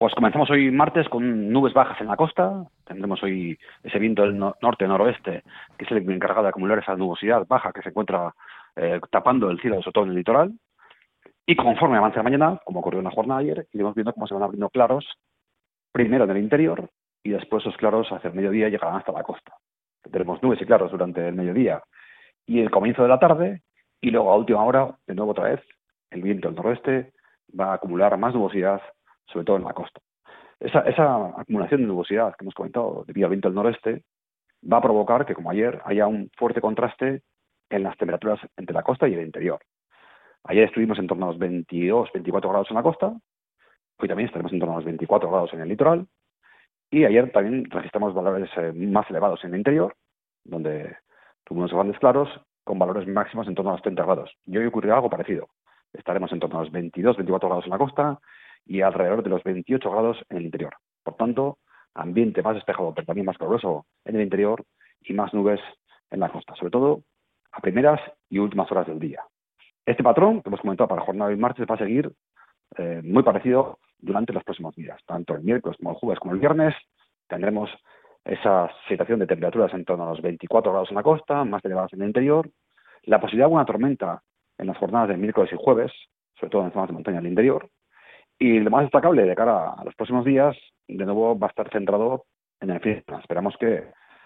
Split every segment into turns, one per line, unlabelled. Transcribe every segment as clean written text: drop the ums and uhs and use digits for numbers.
Pues comenzamos hoy martes con nubes bajas en la costa. Tendremos hoy ese viento del norte-noroeste, que es el encargado de acumular esa nubosidad baja que se encuentra tapando el cielo, sobre todo en el litoral. Y conforme avance la mañana, como ocurrió en la jornada de ayer, iremos viendo cómo se van abriendo claros, primero en el interior, y después esos claros hacia el mediodía llegarán hasta la costa. Tendremos nubes y claros durante el mediodía y el comienzo de la tarde, y luego a última hora, de nuevo otra vez, el viento del noroeste va a acumular más nubosidad, sobre todo en la costa. Esa acumulación de nubosidad que hemos comentado debido al viento del noroeste va a provocar que, como ayer, haya un fuerte contraste en las temperaturas entre la costa y el interior. Ayer estuvimos en torno a los 22, 24 grados en la costa, hoy también estaremos en torno a los 24 grados en el litoral, y ayer también registramos valores más elevados en el interior, donde tuvimos grandes claros con valores máximos en torno a los 30 grados. Y hoy ocurrirá algo parecido. Estaremos en torno a los 22, 24 grados en la costa y alrededor de los 28 grados en el interior. Por tanto, ambiente más despejado, pero también más caluroso en el interior y más nubes en la costa, sobre todo a primeras y últimas horas del día. Este patrón que hemos comentado para la jornada de martes va a seguir muy parecido durante los próximos días. Tanto el miércoles como el jueves como el viernes tendremos esa situación de temperaturas en torno a los 24 grados en la costa, más elevadas en el interior. La posibilidad de una tormenta en las jornadas del miércoles y jueves, sobre todo en zonas de montaña del interior. Y lo más destacable de cara a los próximos días, de nuevo, va a estar centrado en el fin de semana. Esperamos que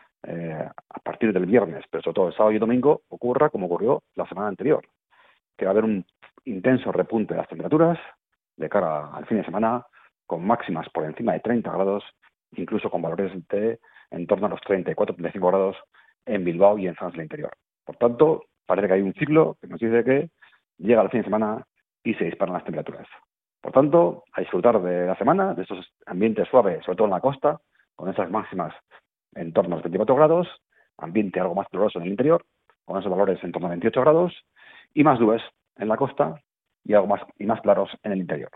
a partir del viernes, pero sobre todo el sábado y domingo, ocurra como ocurrió la semana anterior, que va a haber un intenso repunte de las temperaturas de cara al fin de semana, con máximas por encima de 30 grados, incluso con valores de en torno a los 34-35 grados en Bilbao y en zonas del interior. Por tanto, parece que hay un ciclo que nos dice que llega el fin de semana y se disparan las temperaturas. Por tanto, a disfrutar de la semana, de estos ambientes suaves, sobre todo en la costa, con esas máximas en torno a los 24 grados, ambiente algo más caluroso en el interior, con esos valores en torno a 28 grados, y más nubes en la costa y algo más y más claros en el interior.